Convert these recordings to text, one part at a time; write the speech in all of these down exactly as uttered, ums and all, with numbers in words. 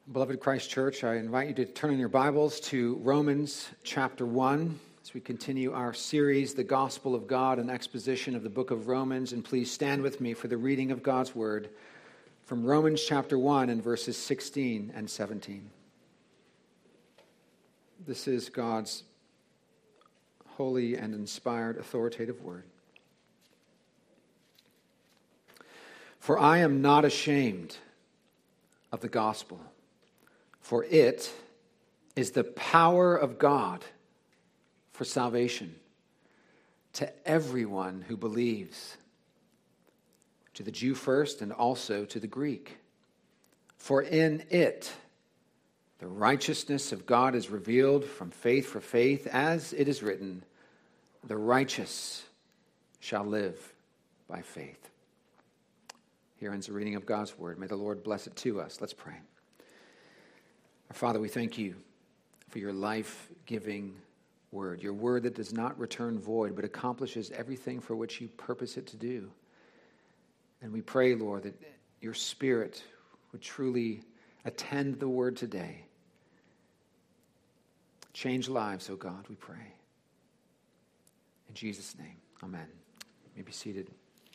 Beloved Christ Church, I invite you to turn in your Bibles to Romans chapter one as we continue our series, The Gospel of God, an exposition of the book of Romans. And please stand with me for the reading of God's Word from Romans chapter one and verses sixteen and seventeen. This is God's holy and inspired authoritative Word. For I am not ashamed of the gospel, for it is the power of God for salvation to everyone who believes, to the Jew first and also to the Greek. For in it the righteousness of God is revealed from faith for faith, as it is written, the righteous shall live by faith. Here ends the reading of God's Word. May the Lord bless it to us. Let's pray. Our Father, we thank you for your life-giving word, your word that does not return void, but accomplishes everything for which you purpose it to do. And we pray, Lord, that your Spirit would truly attend the word today. Change lives, oh God, we pray. In Jesus' name, amen. You may be seated.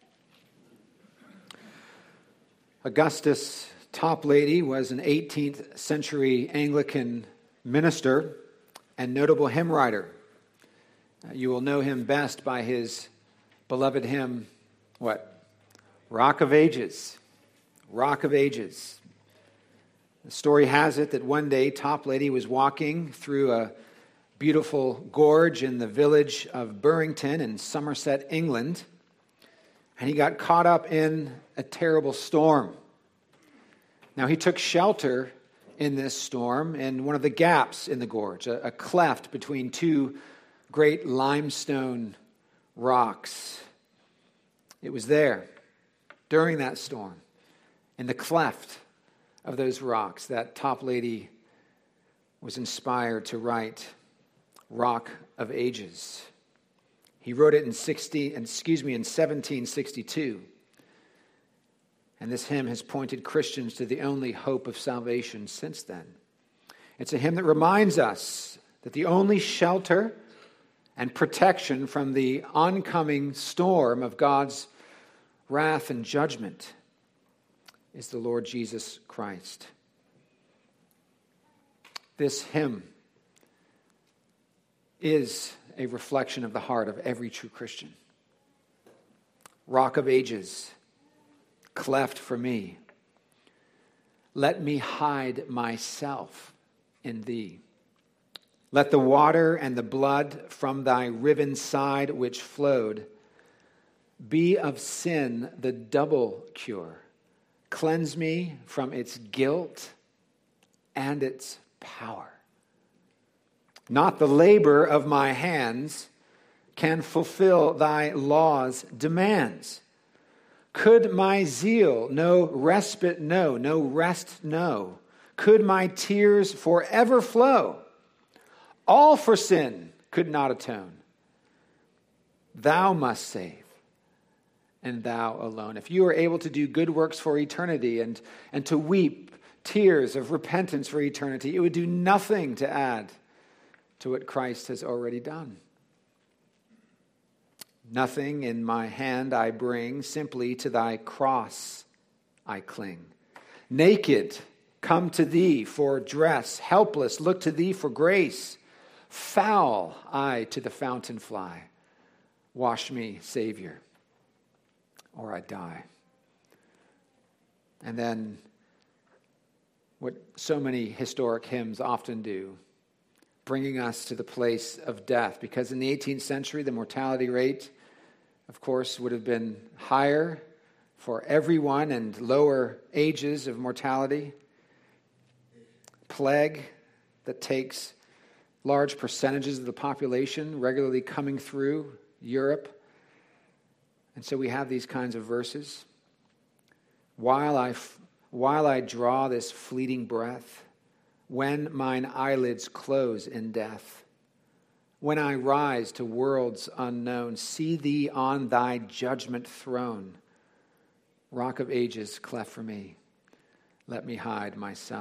Augustus Toplady was an eighteenth century Anglican minister and notable hymn writer. Uh, you will know him best by his beloved hymn, what? Rock of Ages. Rock of Ages. The story has it that one day Toplady was walking through a beautiful gorge in the village of Burrington in Somerset, England, and he got caught up in a terrible storm. Now, he took shelter in this storm in one of the gaps in the gorge, a, a cleft between two great limestone rocks. It was there, during that storm, in the cleft of those rocks, that Toplady was inspired to write Rock of Ages. He wrote it in sixteen, excuse me, in seventeen sixty-two. And this hymn has pointed Christians to the only hope of salvation since then. It's a hymn that reminds us that the only shelter and protection from the oncoming storm of God's wrath and judgment is the Lord Jesus Christ. This hymn is a reflection of the heart of every true Christian. Rock of Ages, cleft for me. Let me hide myself in thee. Let the water and the blood from thy riven side which flowed be of sin the double cure. Cleanse me from its guilt and its power. Not the labor of my hands can fulfill thy law's demands. Could my zeal no respite know, no rest know? Could my tears forever flow? All for sin could not atone. Thou must save, and thou alone. If you are able to do good works for eternity and, and to weep tears of repentance for eternity, it would do nothing to add to what Christ has already done. Nothing in my hand I bring, simply to thy cross I cling. Naked, come to thee for dress, helpless, look to thee for grace. Foul, I to the fountain fly. Wash me, Savior, or I die. And then, what so many historic hymns often do, bringing us to the place of death. Because in the eighteenth century, the mortality rate, of course, would have been higher for everyone and lower ages of mortality. Plague that takes large percentages of the population regularly coming through Europe. And so we have these kinds of verses. While I, while I draw this fleeting breath, when mine eyelids close in death, when I rise to worlds unknown, see thee on thy judgment throne. Rock of Ages, cleft for me. Let me hide myself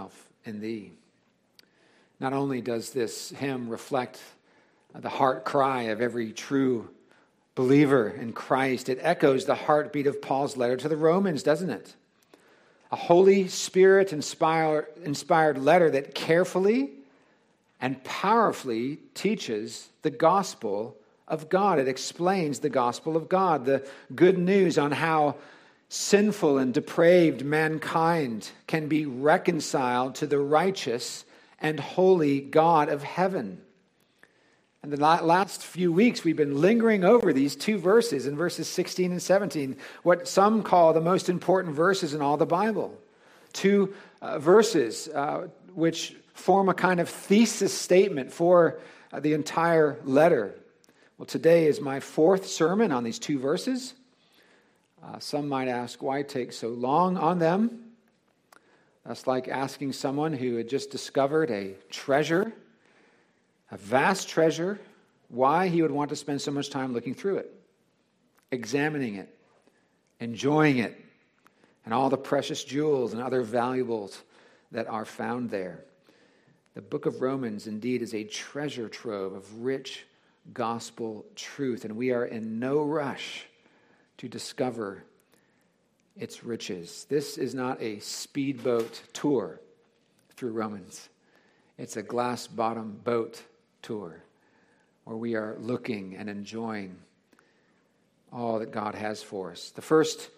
in thee. Not only does this hymn reflect the heart cry of every true believer in Christ, it echoes the heartbeat of Paul's letter to the Romans, doesn't it? A Holy Spirit inspired, inspired letter that carefully and powerfully teaches the gospel of God. It explains the gospel of God, the good news on how sinful and depraved mankind can be reconciled to the righteous and holy God of heaven. And the last few weeks, we've been lingering over these two verses in verses sixteen and seventeen, what some call the most important verses in all the Bible. Two uh, verses uh, which form a kind of thesis statement for uh, the entire letter. Well, today is my fourth sermon on these two verses. Uh, some might ask, why take so long on them? That's like asking someone who had just discovered a treasure, a vast treasure, why he would want to spend so much time looking through it, examining it, enjoying it, and all the precious jewels and other valuables that are found there. The book of Romans indeed is a treasure trove of rich gospel truth, and we are in no rush to discover its riches. This is not a speedboat tour through Romans. It's a glass-bottom boat tour where we are looking and enjoying all that God has for us. The first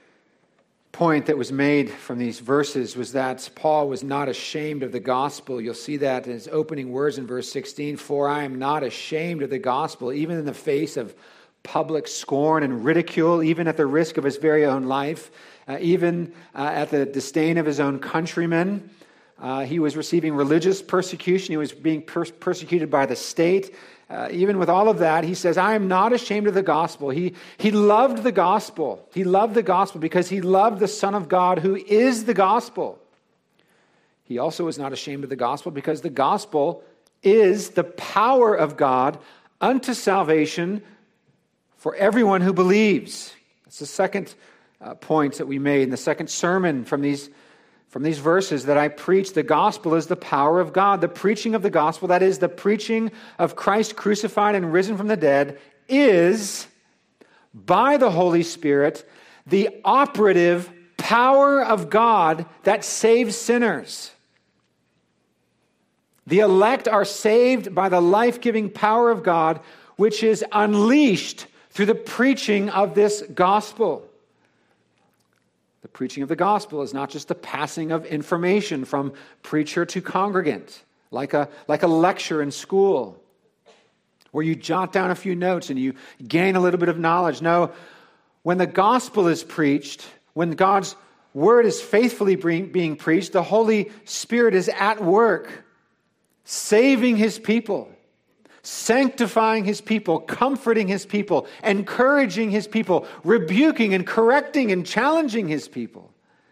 point that was made from these verses was that Paul was not ashamed of the gospel. You'll see that in his opening words in verse sixteen, "For I am not ashamed of the gospel, even in the face of public scorn and ridicule, even at the risk of his very own life, uh, even uh, at the disdain of his own countrymen." Uh, he was receiving religious persecution. He was being per- persecuted by the state. Uh, even with all of that, he says, I am not ashamed of the gospel. He, he loved the gospel. He loved the gospel because he loved the Son of God who is the gospel. He also was not ashamed of the gospel because the gospel is the power of God unto salvation for everyone who believes. That's the second uh, point that we made in the second sermon from these From these verses that I preach. The gospel is the power of God. The preaching of the gospel, that is, the preaching of Christ crucified and risen from the dead, is, by the Holy Spirit, the operative power of God that saves sinners. The elect are saved by the life-giving power of God, which is unleashed through the preaching of this gospel. The preaching of the gospel is not just the passing of information from preacher to congregant, like a, like a lecture in school, where you jot down a few notes and you gain a little bit of knowledge. No, when the gospel is preached, when God's word is faithfully being preached, the Holy Spirit is at work, saving his people, sanctifying his people, comforting his people, encouraging his people, rebuking and correcting and challenging his people.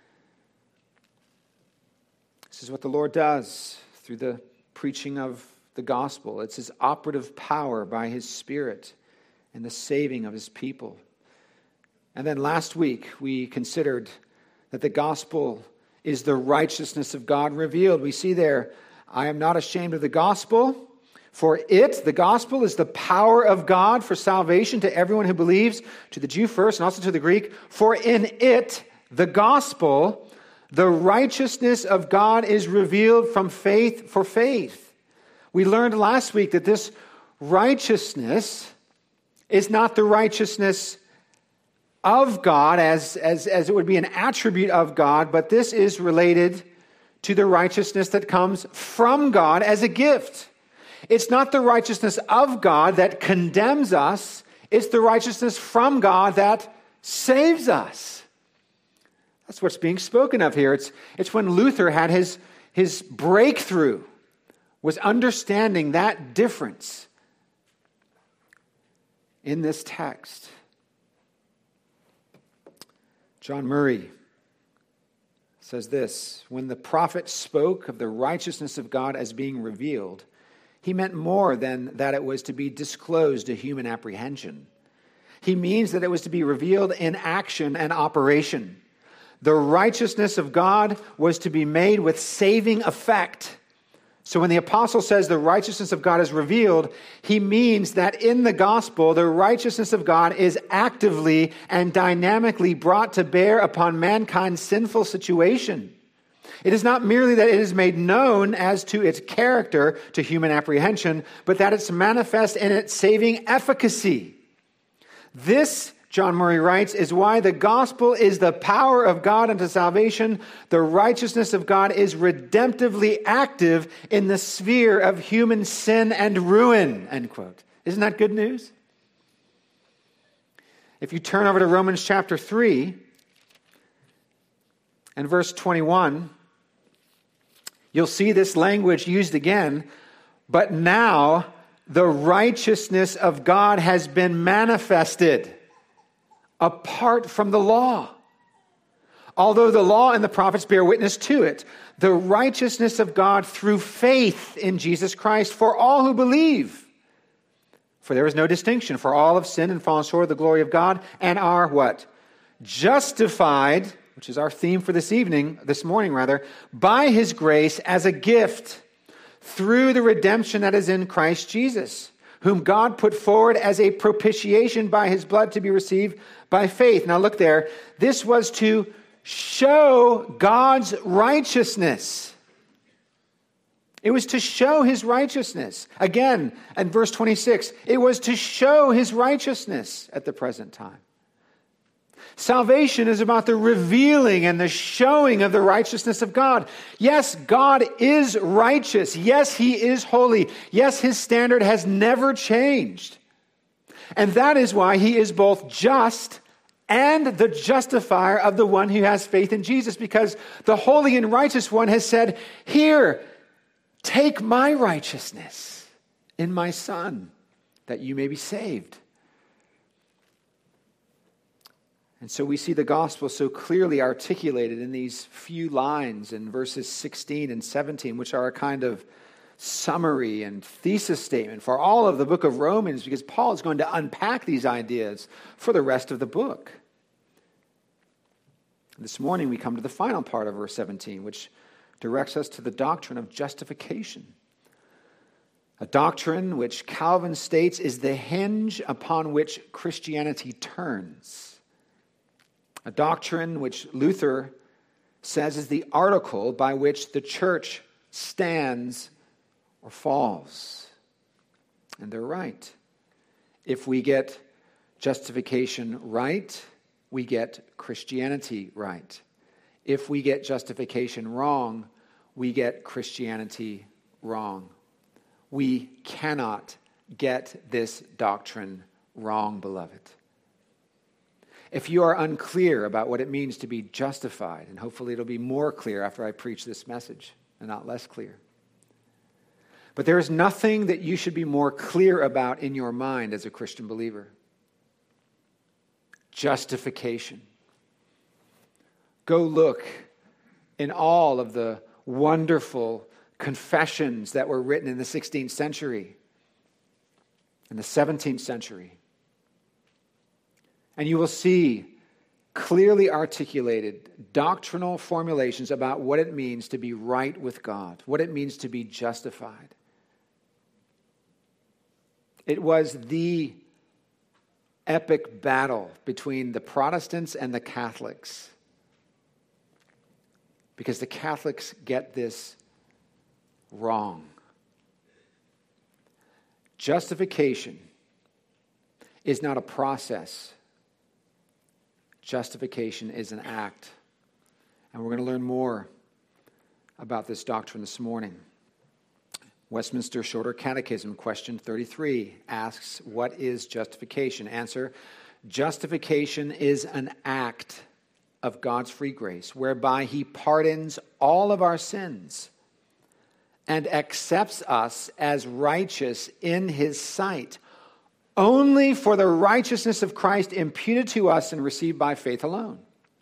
This is what the Lord does through the preaching of the gospel. It's his operative power by his Spirit and the saving of his people. And then last week we considered that the gospel is the righteousness of God revealed. We see there, I am not ashamed of the gospel. For it, the gospel, is the power of God for salvation to everyone who believes, to the Jew first and also to the Greek. For in it, the gospel, the righteousness of God is revealed from faith for faith. We learned last week that this righteousness is not the righteousness of God as, as, as it would be an attribute of God, but this is related to the righteousness that comes from God as a gift. It's not the righteousness of God that condemns us. It's the righteousness from God that saves us. That's what's being spoken of here. It's, it's when Luther had his, his breakthrough, was understanding that difference in this text. John Murray says this, when the prophet spoke of the righteousness of God as being revealed, he meant more than that it was to be disclosed to human apprehension. He means that it was to be revealed in action and operation. The righteousness of God was to be made with saving effect. So when the apostle says the righteousness of God is revealed, he means that in the gospel, the righteousness of God is actively and dynamically brought to bear upon mankind's sinful situation. It is not merely that it is made known as to its character to human apprehension, but that it's manifest in its saving efficacy. This, John Murray writes, is why the gospel is the power of God unto salvation. The righteousness of God is redemptively active in the sphere of human sin and ruin, end quote. Isn't that good news? If you turn over to Romans chapter three and verse twenty-one, you'll see this language used again. But now the righteousness of God has been manifested apart from the law. Although the law and the prophets bear witness to it, the righteousness of God through faith in Jesus Christ for all who believe. For there is no distinction, for all have sinned and fallen short of the glory of God and are what? Justified, which is our theme for this evening, this morning rather, by his grace as a gift through the redemption that is in Christ Jesus, whom God put forward as a propitiation by his blood to be received by faith. Now look there. This was to show God's righteousness. It was to show his righteousness. Again, in verse twenty-six, it was to show his righteousness at the present time. Salvation is about the revealing and the showing of the righteousness of God. Yes, God is righteous. Yes, he is holy. Yes, his standard has never changed. And that is why he is both just and the justifier of the one who has faith in Jesus, because the holy and righteous one has said, here, take my righteousness in my Son, that you may be saved. And so we see the gospel so clearly articulated in these few lines in verses sixteen and seventeen, which are a kind of summary and thesis statement for all of the book of Romans, because Paul is going to unpack these ideas for the rest of the book. This morning we come to the final part of verse seventeen, which directs us to the doctrine of justification. A doctrine which Calvin states is the hinge upon which Christianity turns. A doctrine which Luther says is the article by which the church stands or falls. And they're right. If we get justification right, we get Christianity right. If we get justification wrong, we get Christianity wrong. We cannot get this doctrine wrong, beloved. If you are unclear about what it means to be justified, and hopefully it'll be more clear after I preach this message and not less clear. But there is nothing that you should be more clear about in your mind as a Christian believer. Justification. Go look in all of the wonderful confessions that were written in the sixteenth century, in the seventeenth century. And you will see clearly articulated doctrinal formulations about what it means to be right with God, what it means to be justified. It was the epic battle between the Protestants and the Catholics, because the Catholics get this wrong. Justification is not a process. Justification is an act. And we're going to learn more about this doctrine this morning. Westminster Shorter Catechism, question thirty-three, asks, what is justification? Answer, justification is an act of God's free grace, whereby he pardons all of our sins and accepts us as righteous in his sight, only for the righteousness of Christ imputed to us and received by faith alone.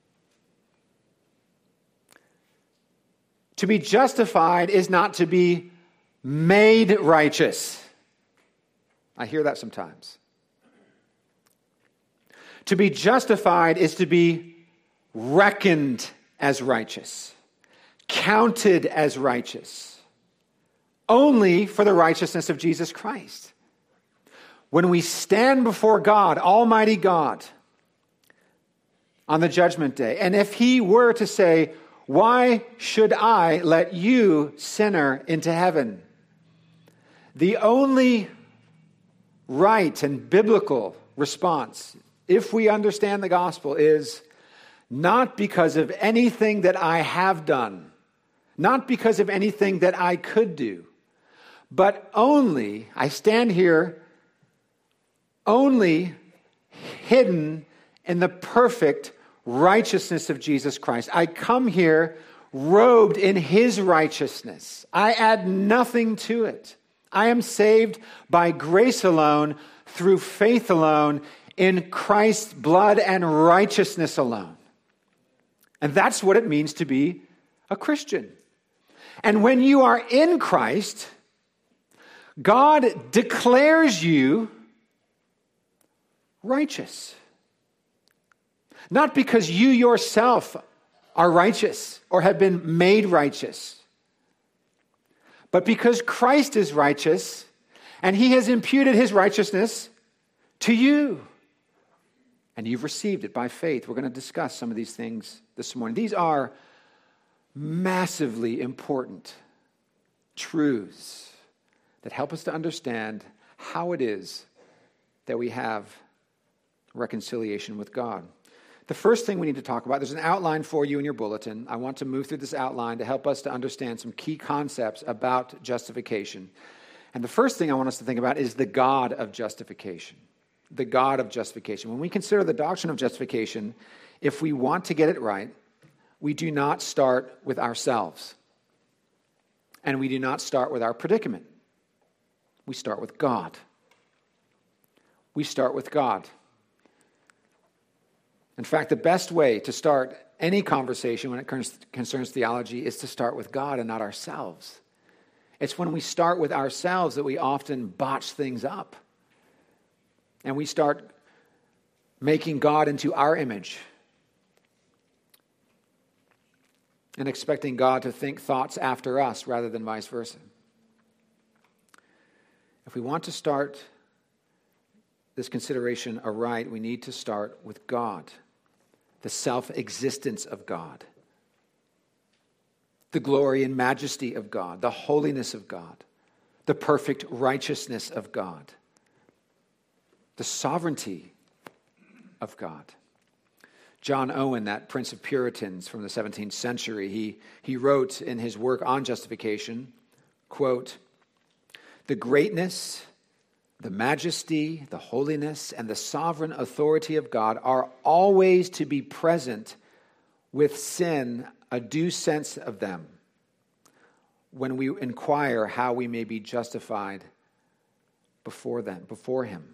To be justified is not to be made righteous. I hear that sometimes. To be justified is to be reckoned as righteous, counted as righteous, only for the righteousness of Jesus Christ. When we stand before God, Almighty God, on the judgment day, and if he were to say, "Why should I let you, sinner, into heaven?" The only right and biblical response, if we understand the gospel, is not because of anything that I have done, not because of anything that I could do, but only, I stand here, only hidden in the perfect righteousness of Jesus Christ. I come here robed in his righteousness. I add nothing to it. I am saved by grace alone, through faith alone, in Christ's blood and righteousness alone. And that's what it means to be a Christian. And when you are in Christ, God declares you righteous. Not because you yourself are righteous or have been made righteous, but because Christ is righteous and he has imputed his righteousness to you. And you've received it by faith. We're going to discuss some of these things this morning. These are massively important truths that help us to understand how it is that we have reconciliation with God. The first thing we need to talk about, there's an outline for you in your bulletin. I want to move through this outline to help us to understand some key concepts about justification. And the first thing I want us to think about is the God of justification. The God of justification. When we consider the doctrine of justification, if we want to get it right, we do not start with ourselves. And we do not start with our predicament. We start with God. We start with God. In fact, the best way to start any conversation when it concerns theology is to start with God and not ourselves. It's when we start with ourselves that we often botch things up. And we start making God into our image and expecting God to think thoughts after us rather than vice versa. If we want to start this consideration aright, we need to start with God, the self-existence of God, the glory and majesty of God, the holiness of God, the perfect righteousness of God, the sovereignty of God. John Owen, that Prince of Puritans from the seventeenth century, he, he wrote in his work on justification, quote, "The greatness, the majesty, the holiness, and the sovereign authority of God are always to be present with sin, a due sense of them, when we inquire how we may be justified before them, before him.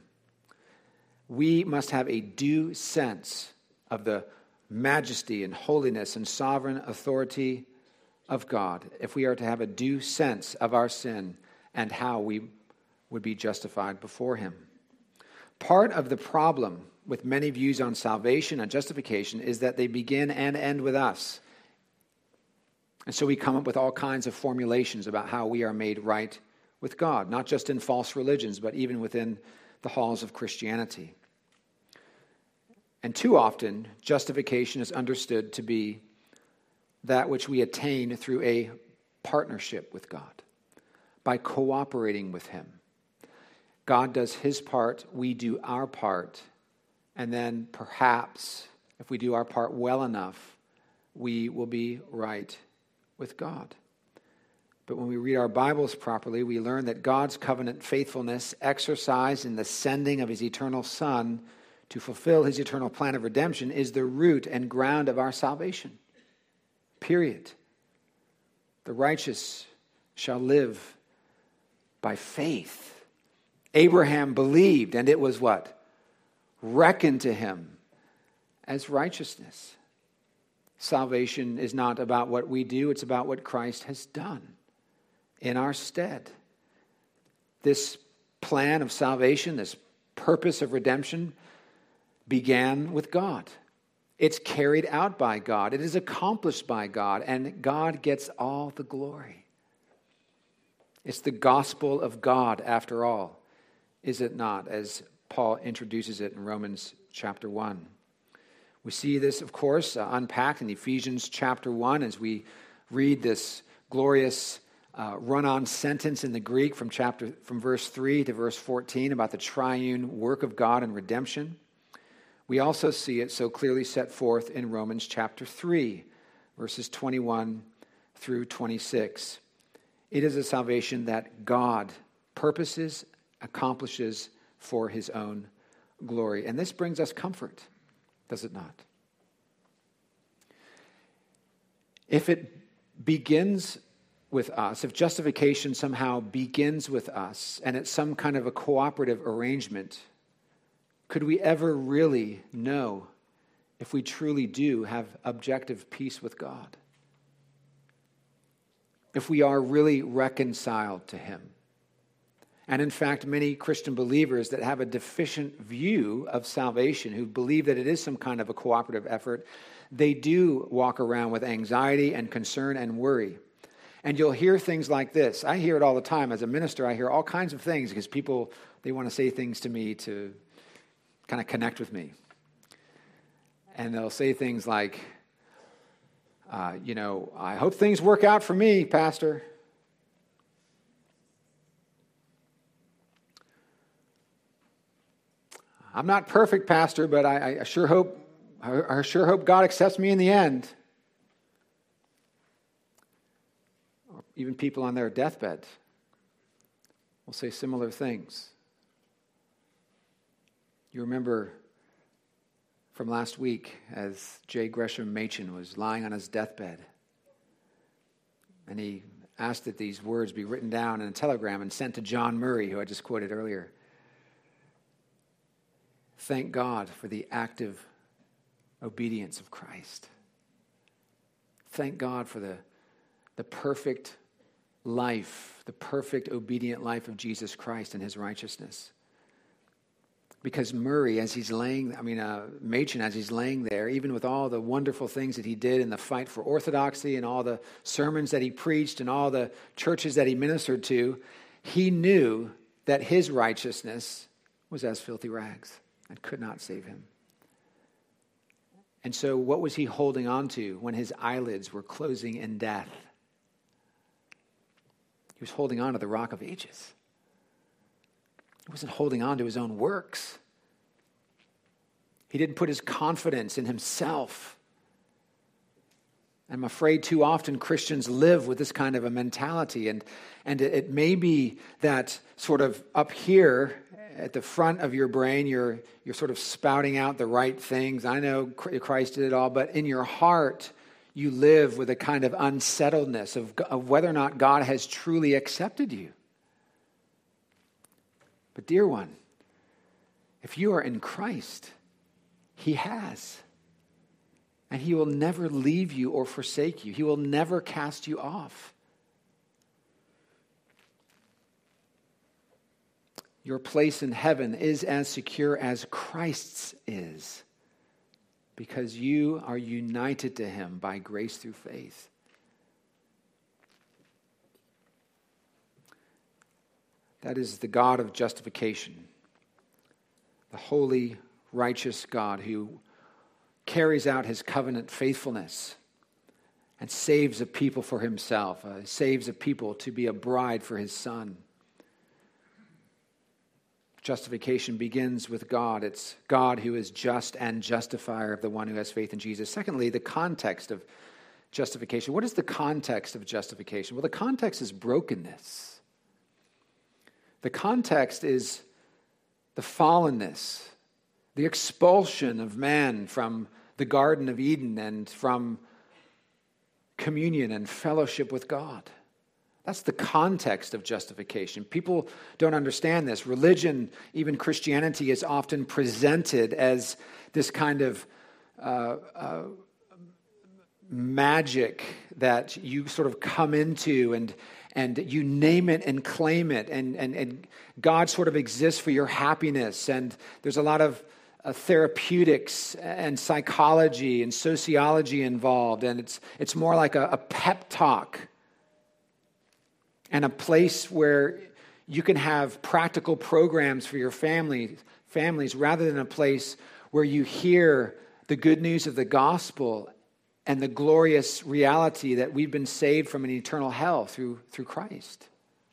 We must have a due sense of the majesty and holiness and sovereign authority of God if we are to have a due sense of our sin and how we would be justified before him." Part of the problem with many views on salvation and justification is that they begin and end with us. And so we come up with all kinds of formulations about how we are made right with God, not just in false religions, but even within the halls of Christianity. And too often, justification is understood to be that which we attain through a partnership with God, by cooperating with him. God does his part, we do our part, and then perhaps, if we do our part well enough, we will be right with God. But when we read our Bibles properly, we learn that God's covenant faithfulness, exercised in the sending of his eternal Son to fulfill his eternal plan of redemption, is the root and ground of our salvation. Period. The righteous shall live by faith. Abraham believed, and it was what? Reckoned to him as righteousness. Salvation is not about what we do, it's about what Christ has done in our stead. This plan of salvation, this purpose of redemption, began with God. It's carried out by God. It is accomplished by God, and God gets all the glory. It's the gospel of God, after all, is it not, as Paul introduces it in Romans chapter one. We see this, of course, uh, unpacked in Ephesians chapter one as we read this glorious uh, run-on sentence in the Greek from chapter from verse three to verse fourteen about the triune work of God in redemption. We also see it so clearly set forth in Romans chapter three, verses twenty-one through twenty-six. It is a salvation that God purposes, accomplishes for his own glory. And this brings us comfort, does it not? If it begins with us, if justification somehow begins with us, and it's some kind of a cooperative arrangement, could we ever really know if we truly do have objective peace with God? If we are really reconciled to him? And in fact, many Christian believers that have a deficient view of salvation, who believe that it is some kind of a cooperative effort, they do walk around with anxiety and concern and worry. And you'll hear things like this. I hear it all the time. As a minister, I hear all kinds of things because people, they want to say things to me to kind of connect with me. And they'll say things like, uh, you know, I hope things work out for me, Pastor. I'm not perfect, Pastor, but I, I sure hope I, I sure hope God accepts me in the end. Or even people on their deathbed will say similar things. You remember from last week as J. Gresham Machen was lying on his deathbed, and he asked that these words be written down in a telegram and sent to John Murray, who I just quoted earlier. Thank God for the active obedience of Christ. Thank God for the, the perfect life, the perfect obedient life of Jesus Christ and his righteousness. Because Murray, as he's laying, I mean, uh, Machen, as he's laying there, even with all the wonderful things that he did in the fight for orthodoxy and all the sermons that he preached and all the churches that he ministered to, he knew that his righteousness was as filthy rags and could not save him. And so what was he holding on to when his eyelids were closing in death? He was holding on to the Rock of Ages. He wasn't holding on to his own works. He didn't put his confidence in himself. I'm afraid too often Christians live with this kind of a mentality. And, and it, it may be that sort of up here at the front of your brain, you're, you're sort of spouting out the right things. I know Christ did it all, but in your heart, you live with a kind of unsettledness of, of whether or not God has truly accepted you. But dear one, if you are in Christ, he has. And he will never leave you or forsake you. He will never cast you off. Your place in heaven is as secure as Christ's is, because you are united to him by grace through faith. That is the God of justification, the holy, righteous God who carries out his covenant faithfulness and saves a people for himself, uh, saves a people to be a bride for his son. Justification begins with God. It's God who is just and justifier of the one who has faith in Jesus. Secondly, the context of justification. What is the context of justification? Well, the context is brokenness. The context is the fallenness, the expulsion of man from the Garden of Eden and from communion and fellowship with God. That's the context of justification. People don't understand this. Religion, even Christianity, is often presented as this kind of uh, uh, magic that you sort of come into and and you name it and claim it, and, and, and God sort of exists for your happiness. And there's a lot of uh, therapeutics and psychology and sociology involved, and it's it's more like a, a pep talk and a place where you can have practical programs for your family, families rather than a place where you hear the good news of the gospel and the glorious reality that we've been saved from an eternal hell through, through Christ.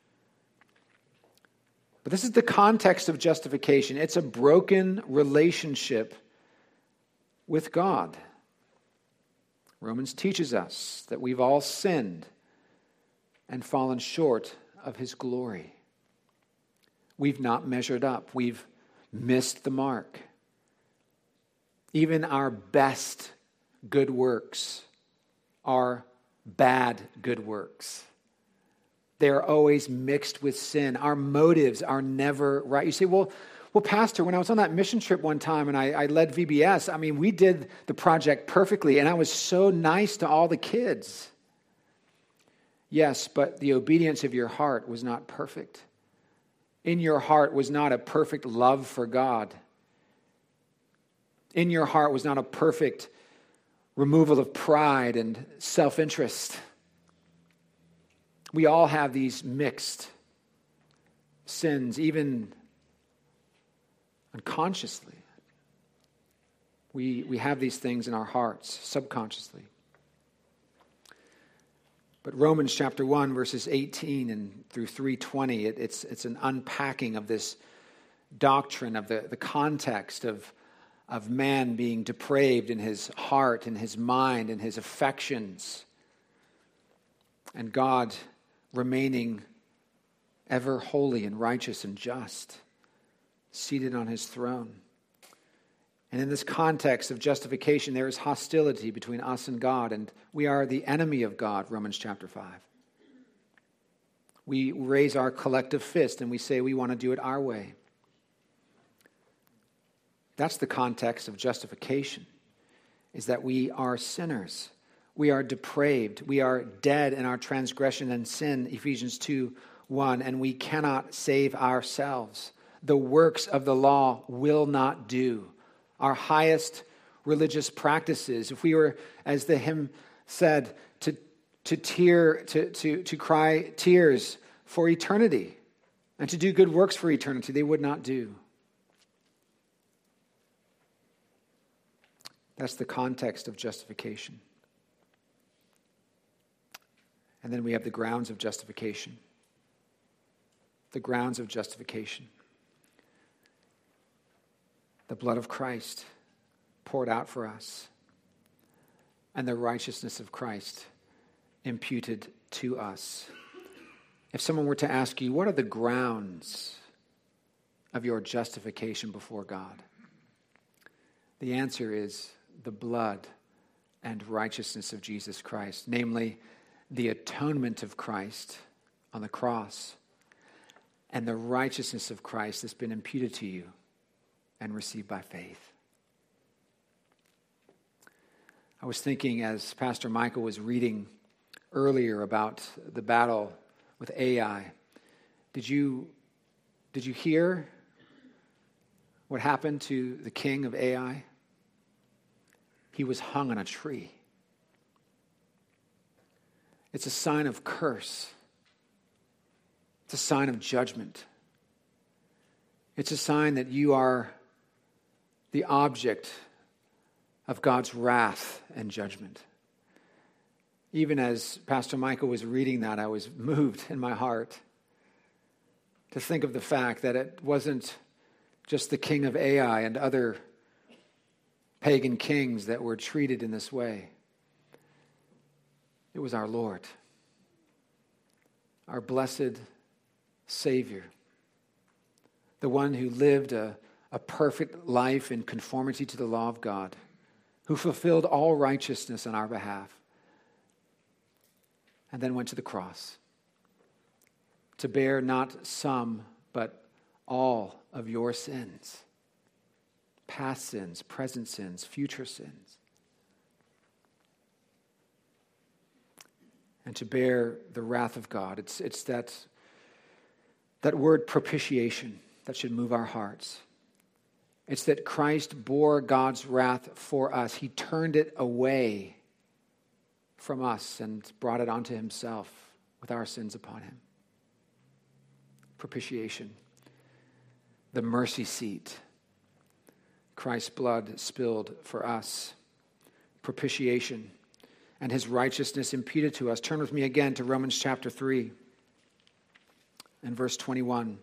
But this is the context of justification. It's a broken relationship with God. Romans teaches us that we've all sinned and fallen short of his glory. We've not measured up. We've missed the mark. Even our best good works are bad good works. They are always mixed with sin. Our motives are never right. You say, well, well, Pastor, when I was on that mission trip one time and I, I led V B S, I mean, we did the project perfectly and I was so nice to all the kids. Yes, but the obedience of your heart was not perfect. In your heart was not a perfect love for God. In your heart was not a perfect removal of pride and self-interest. We all have these mixed sins, even unconsciously. We, we have these things in our hearts, subconsciously. But Romans chapter one, verses eighteen and through three twenty, it, it's, it's an unpacking of this doctrine, of the, the context of, of man being depraved in his heart and his mind and his affections, and God remaining ever holy and righteous and just, seated on his throne. And in this context of justification, there is hostility between us and God, and we are the enemy of God, Romans chapter five. We raise our collective fist and we say we want to do it our way. That's the context of justification, is that we are sinners. We are depraved. We are dead in our transgression and sin, Ephesians two one, and we cannot save ourselves. The works of the law will not do. Our highest religious practices, if we were, as the hymn said, to to tear, to, to, to cry tears for eternity and to do good works for eternity, they would not do. That's the context of justification. And then we have the grounds of justification. The grounds of justification. The blood of Christ poured out for us, and the righteousness of Christ imputed to us. If someone were to ask you, what are the grounds of your justification before God? The answer is the blood and righteousness of Jesus Christ, namely the atonement of Christ on the cross and the righteousness of Christ that's been imputed to you and received by faith. I was thinking as Pastor Michael was reading earlier about the battle with Ai, did you, did you hear what happened to the king of Ai? He was hung on a tree. It's a sign of curse. It's a sign of judgment. It's a sign that you are the object of God's wrath and judgment. Even as Pastor Michael was reading that, I was moved in my heart to think of the fact that it wasn't just the king of Ai and other pagan kings that were treated in this way. It was our Lord, our blessed Savior, the one who lived a, a perfect life in conformity to the law of God, who fulfilled all righteousness on our behalf, and then went to the cross to bear not some, but all of your sins, past sins, present sins, future sins, and to bear the wrath of God. It's, it's that, that word propitiation that should move our hearts. It's that Christ bore God's wrath for us. He turned it away from us and brought it onto himself with our sins upon him. Propitiation. The mercy seat. Christ's blood spilled for us. Propitiation. And his righteousness imputed to us. Turn with me again to Romans chapter three and verse twenty-one.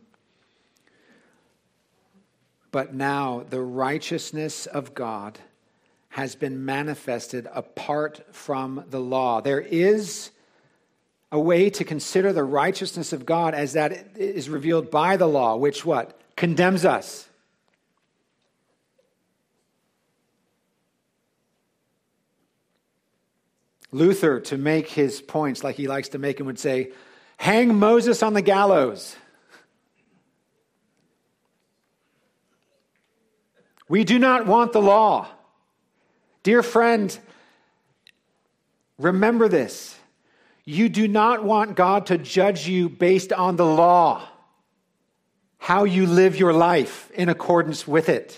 But now the righteousness of God has been manifested apart from the law. There is a way to consider the righteousness of God as that it is revealed by the law, which what? Condemns us. Luther, to make his points like he likes to make them, would say, hang Moses on the gallows. We do not want the law. Dear friend, remember this. You do not want God to judge you based on the law, how you live your life in accordance with it.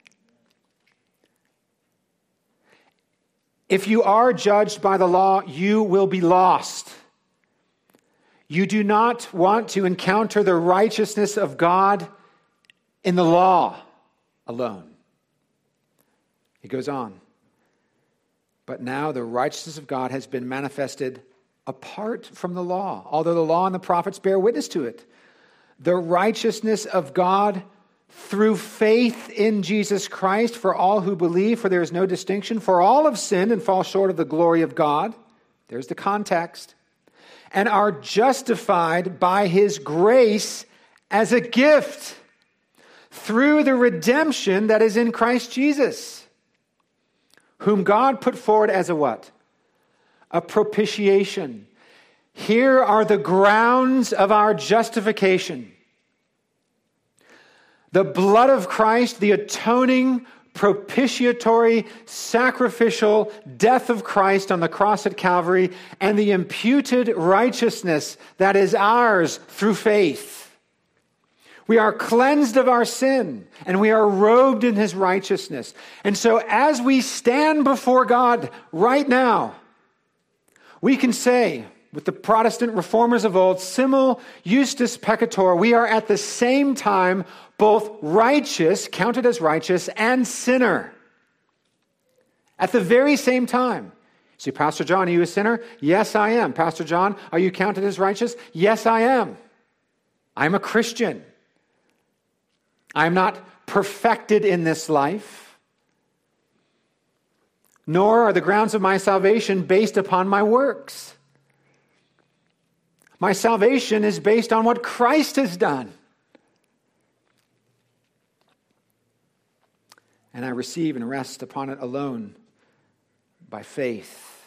If you are judged by the law, you will be lost. You do not want to encounter the righteousness of God in the law alone. He goes on. But now the righteousness of God has been manifested apart from the law, although the law and the prophets bear witness to it. The righteousness of God through faith in Jesus Christ for all who believe, for there is no distinction. For all have sinned and fall short of the glory of God. There's the context. And are justified by his grace as a gift through the redemption that is in Christ Jesus, whom God put forward as a what? A propitiation. Here are the grounds of our justification. The blood of Christ, the atoning, propitiatory, sacrificial death of Christ on the cross at Calvary, and the imputed righteousness that is ours through faith. We are cleansed of our sin, and we are robed in his righteousness. And so as we stand before God right now, we can say, with the Protestant reformers of old, simul justus peccator, we are at the same time both righteous, counted as righteous, and sinner. At the very same time. See, Pastor John, are you a sinner? Yes, I am. Pastor John, are you counted as righteous? Yes, I am. I'm a Christian. I'm not perfected in this life, nor are the grounds of my salvation based upon my works. My salvation is based on what Christ has done. And I receive and rest upon it alone by faith.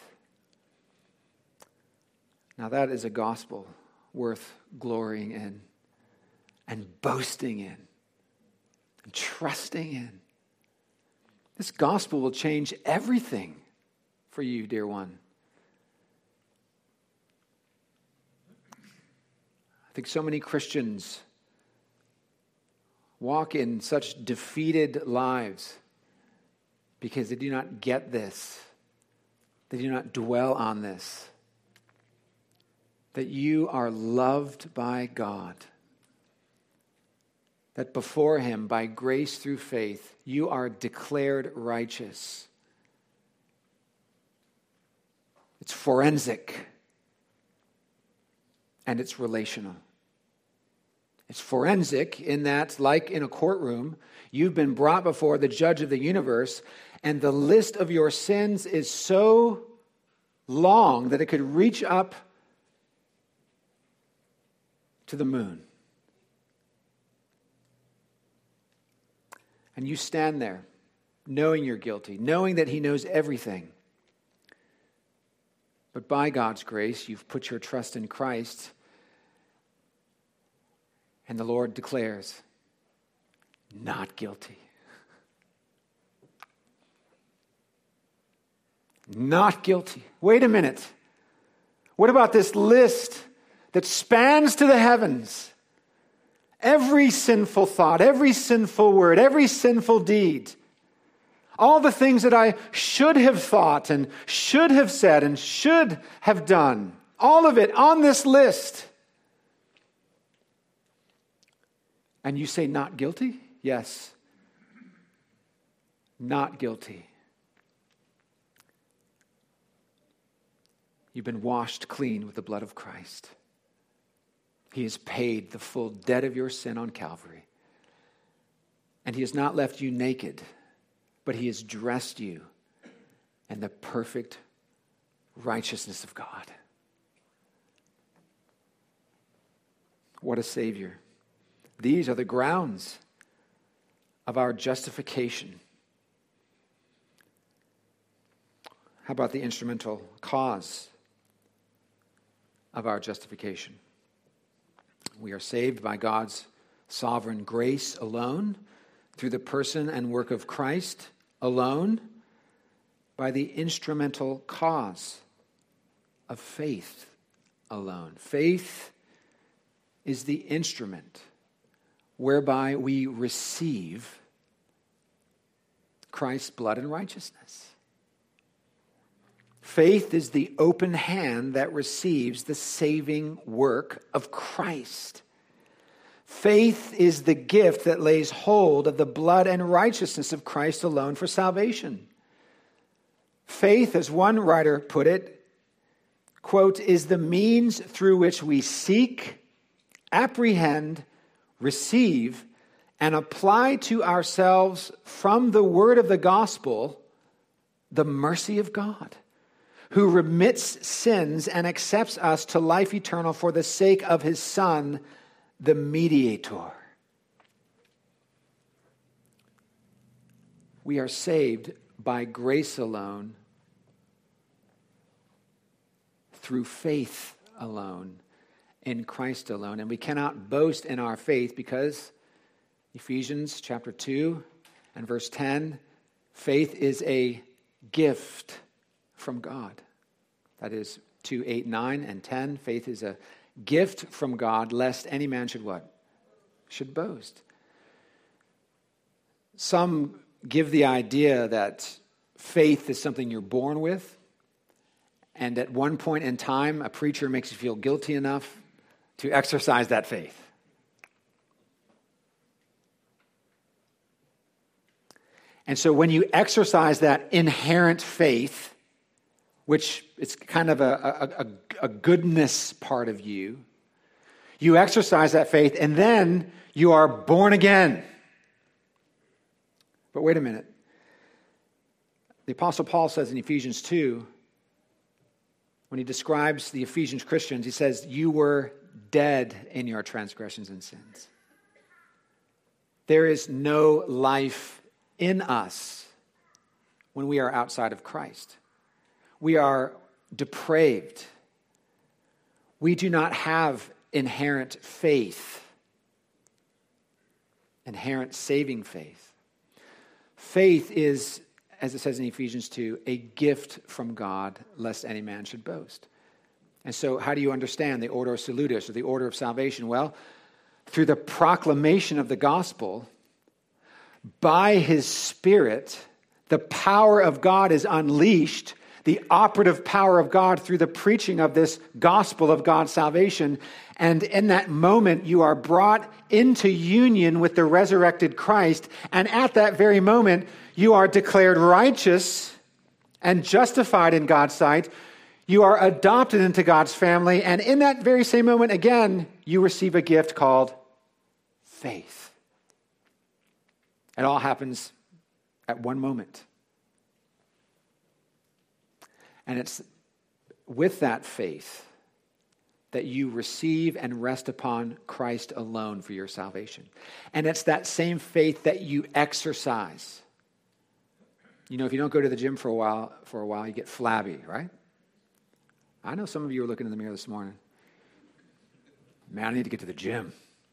Now that is a gospel worth glorying in and boasting in and trusting in. This gospel will change everything for you, dear one. I think so many Christians walk in such defeated lives because they do not get this. They do not dwell on this. That you are loved by God. That before him, by grace through faith, you are declared righteous. It's forensic. And it's relational. It's forensic in that, like in a courtroom, you've been brought before the judge of the universe, and the list of your sins is so long that it could reach up to the moon. And you stand there, knowing you're guilty, knowing that he knows everything. But by God's grace, you've put your trust in Christ. And the Lord declares, not guilty. Not guilty. Wait a minute. What about this list that spans to the heavens every sinful thought, every sinful word, every sinful deed, all the things that I should have thought and should have said and should have done, all of it on this list. And you say not guilty? Yes. Not guilty. You've been washed clean with the blood of Christ. He has paid the full debt of your sin on Calvary. And he has not left you naked, but he has dressed you in the perfect righteousness of God. What a Savior. These are the grounds of our justification. How about the instrumental cause of our justification? We are saved by God's sovereign grace alone, through the person and work of Christ alone, by the instrumental cause of faith alone. Faith is the instrument whereby we receive Christ's blood and righteousness. Faith is the open hand that receives the saving work of Christ. Faith is the gift that lays hold of the blood and righteousness of Christ alone for salvation. Faith, as one writer put it, quote, is the means through which we seek, apprehend, receive, and apply to ourselves from the word of the gospel the mercy of God, who remits sins and accepts us to life eternal for the sake of his Son, the mediator. We are saved by grace alone, through faith alone, in Christ alone. And we cannot boast in our faith because Ephesians chapter two and verse ten, faith is a gift from God. That is two, eight, nine, and ten. Faith is a gift from God, lest any man should what? Should boast. Some give the idea that faith is something you're born with, and at one point in time, a preacher makes you feel guilty enough to exercise that faith. And so when you exercise that inherent faith, which is kind of a, a, a, a goodness part of you, you exercise that faith, and then you are born again. But wait a minute. The Apostle Paul says in Ephesians two, when he describes the Ephesians Christians, he says, you were dead in your transgressions and sins. There is no life in us when we are outside of Christ. We are depraved. We do not have inherent faith, inherent saving faith. Faith is, as it says in Ephesians two, a gift from God, lest any man should boast. And so how do you understand the ordo salutis, or the order of salvation? Well, through the proclamation of the gospel, by his Spirit, the power of God is unleashed, the operative power of God through the preaching of this gospel of God's salvation. And in that moment, you are brought into union with the resurrected Christ. And at that very moment, you are declared righteous and justified in God's sight. You are adopted into God's family. And in that very same moment, again, you receive a gift called faith. It all happens at one moment. And it's with that faith that you receive and rest upon Christ alone for your salvation. And it's that same faith that you exercise. You know, if you don't go to the gym for a while, for a while, you get flabby, right? I know some of you are looking in the mirror this morning. Man, I need to get to the gym.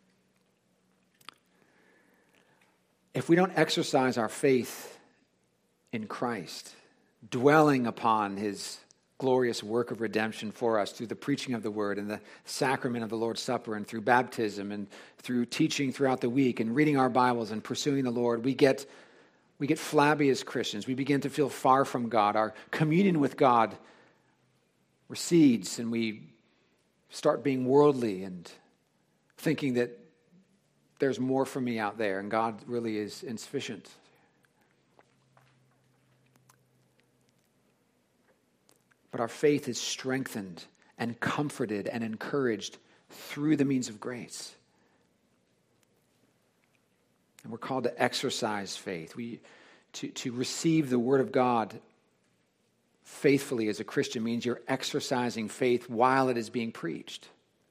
If we don't exercise our faith in Christ, dwelling upon his glorious work of redemption for us through the preaching of the word and the sacrament of the Lord's Supper and through baptism and through teaching throughout the week and reading our Bibles and pursuing the Lord, we get we get flabby as Christians. We begin to feel far from God. Our communion with God recedes, and we start being worldly and thinking that there's more for me out there, and God really is insufficient. But our faith is strengthened and comforted and encouraged through the means of grace. And we're called to exercise faith. We to, to receive the Word of God faithfully as a Christian means you're exercising faith while it is being preached.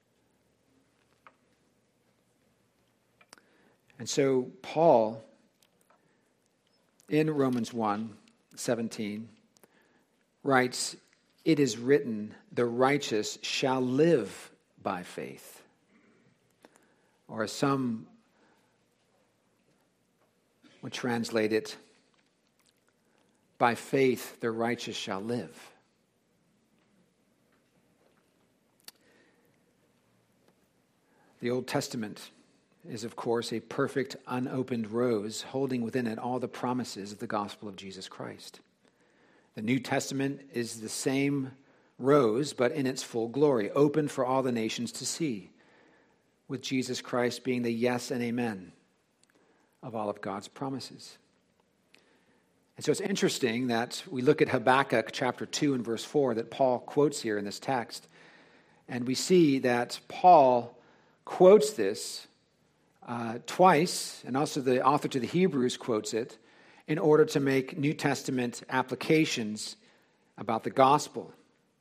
And so Paul, in Romans one seventeen, writes, "It is written, the righteous shall live by faith." Or as some would translate it, "By faith the righteous shall live." The Old Testament is, of course, a perfect unopened rose holding within it all the promises of the gospel of Jesus Christ. The New Testament is the same rose, but in its full glory, open for all the nations to see, with Jesus Christ being the yes and amen of all of God's promises. And so it's interesting that we look at Habakkuk chapter two and verse four that Paul quotes here in this text, and we see that Paul quotes this uh, twice, and also the author to the Hebrews quotes it, in order to make New Testament applications about the gospel.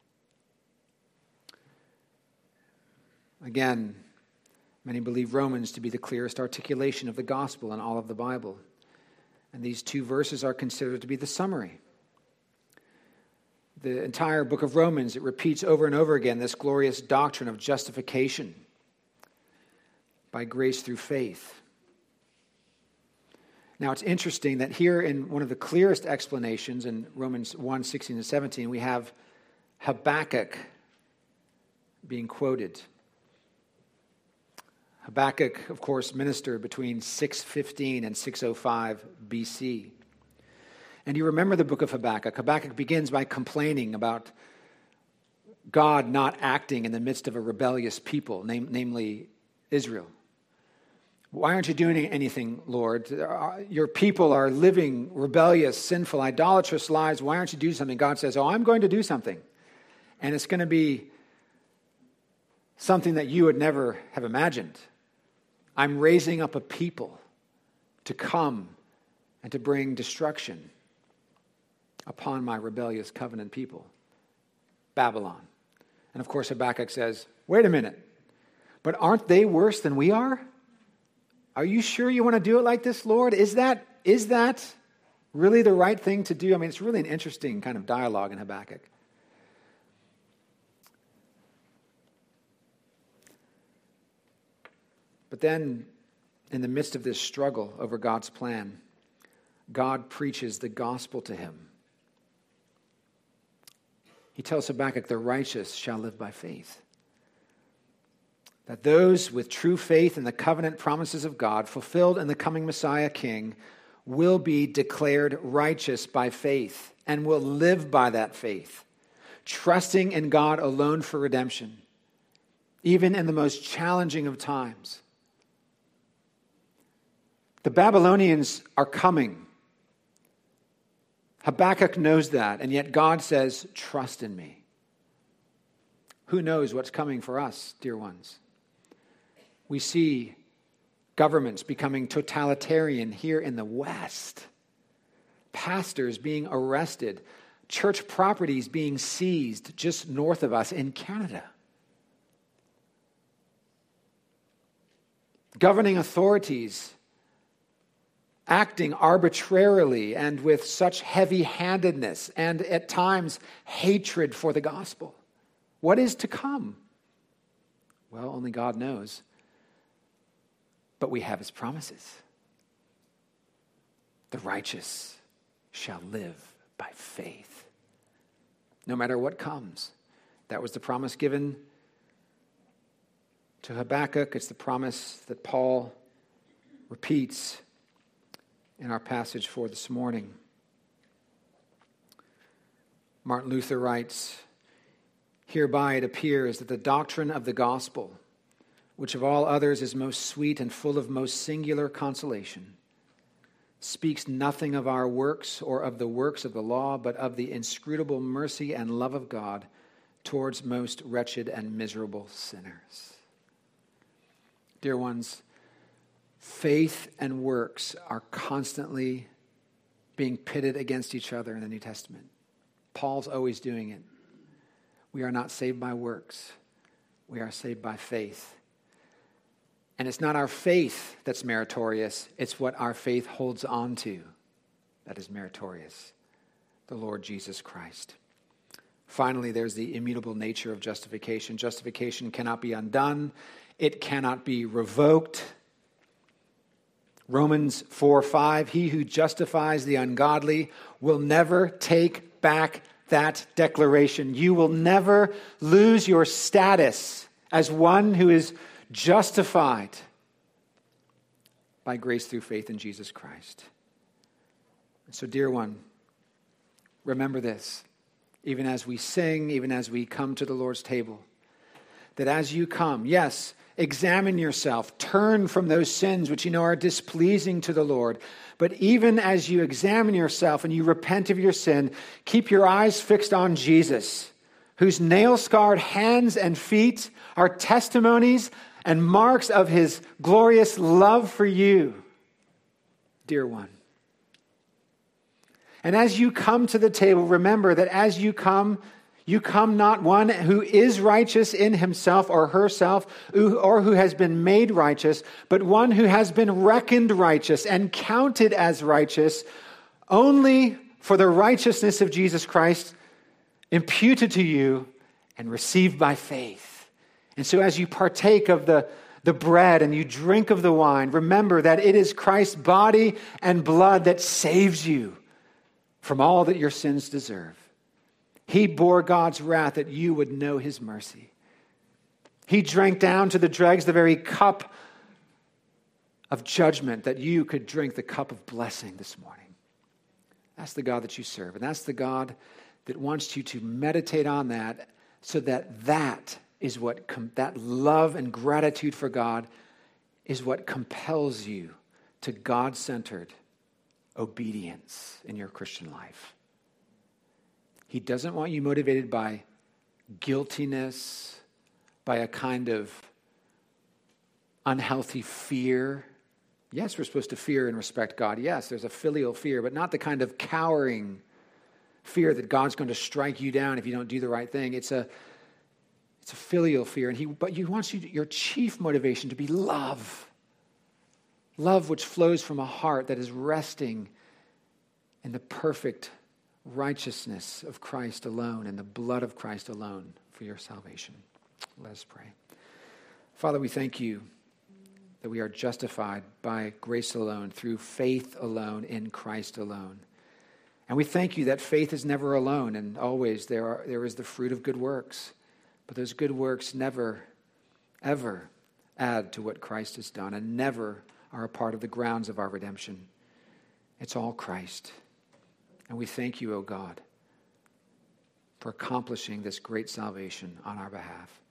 Again, many believe Romans to be the clearest articulation of the gospel in all of the Bible. And these two verses are considered to be the summary. The entire book of Romans, it repeats over and over again this glorious doctrine of justification by grace through faith. Now, it's interesting that here in one of the clearest explanations in Romans one, sixteen and seventeen, we have Habakkuk being quoted. Habakkuk, of course, ministered between six fifteen and six oh five B C. And you remember the book of Habakkuk. Habakkuk begins by complaining about God not acting in the midst of a rebellious people, nam- namely Israel. Why aren't you doing anything, Lord? Your people are living rebellious, sinful, idolatrous lives. Why aren't you doing something? God says, oh, I'm going to do something. And it's going to be something that you would never have imagined. I'm raising up a people to come and to bring destruction upon my rebellious covenant people, Babylon. And of course, Habakkuk says, wait a minute, but aren't they worse than we are? Are you sure you want to do it like this, Lord? Is that is that really the right thing to do? I mean, it's really an interesting kind of dialogue in Habakkuk. But then, in the midst of this struggle over God's plan, God preaches the gospel to him. He tells Habakkuk, the righteous shall live by faith. That those with true faith in the covenant promises of God, fulfilled in the coming Messiah King, will be declared righteous by faith and will live by that faith, trusting in God alone for redemption, even in the most challenging of times. The Babylonians are coming. Habakkuk knows that, and yet God says, trust in me. Who knows what's coming for us, dear ones? We see governments becoming totalitarian here in the West, pastors being arrested, church properties being seized just north of us in Canada. Governing authorities acting arbitrarily and with such heavy-handedness and at times hatred for the gospel. What is to come? Well, only God knows. But we have his promises. The righteous shall live by faith. no matter what comes. That was the promise given to Habakkuk. It's the promise that Paul repeats in our passage for this morning. Martin Luther writes, "Hereby it appears that the doctrine of the gospel, which of all others is most sweet and full of most singular consolation, speaks nothing of our works or of the works of the law, but of the inscrutable mercy and love of God towards most wretched and miserable sinners." Dear ones, faith and works are constantly being pitted against each other in the New Testament. Paul's always doing it. We are not saved by works. We are saved by faith. And it's not our faith that's meritorious. It's what our faith holds on to that is meritorious. The Lord Jesus Christ. Finally, there's the immutable nature of justification. Justification cannot be undone. It cannot be revoked. Romans four five, he who justifies the ungodly will never take back that declaration. You will never lose your status as one who is justified by grace through faith in Jesus Christ. So, dear one, remember this, even as we sing, even as we come to the Lord's table, that as you come, yes, examine yourself, turn from those sins which you know are displeasing to the Lord. But even as you examine yourself and you repent of your sin, keep your eyes fixed on Jesus, whose nail-scarred hands and feet are testimonies and marks of his glorious love for you, dear one. And as you come to the table, remember that as you come, you come not one who is righteous in himself or herself, or who has been made righteous, but one who has been reckoned righteous and counted as righteous only for the righteousness of Jesus Christ imputed to you and received by faith. And so as you partake of the, the bread and you drink of the wine, remember that it is Christ's body and blood that saves you from all that your sins deserve. He bore God's wrath that you would know his mercy. He drank down to the dregs the very cup of judgment that you could drink the cup of blessing this morning. That's the God that you serve. And that's the God that wants you to meditate on that so that that is what, com- that love and gratitude for God is what compels you to God-centered obedience in your Christian life. He doesn't want you motivated by guiltiness, by a kind of unhealthy fear. Yes, we're supposed to fear and respect God. Yes, there's a filial fear, but not the kind of cowering fear that God's going to strike you down if you don't do the right thing. It's a it's a filial fear, and he but he wants you to, your chief motivation to be love. Love which flows from a heart that is resting in the perfect righteousness of Christ alone and the blood of Christ alone for your salvation. Let us pray. Father, we thank you that we are justified by grace alone, through faith alone, in Christ alone. And we thank you that faith is never alone, and always there are, there is the fruit of good works. But those good works never, ever add to what Christ has done, and never are a part of the grounds of our redemption. It's all Christ. And we thank you, O God, for accomplishing this great salvation on our behalf.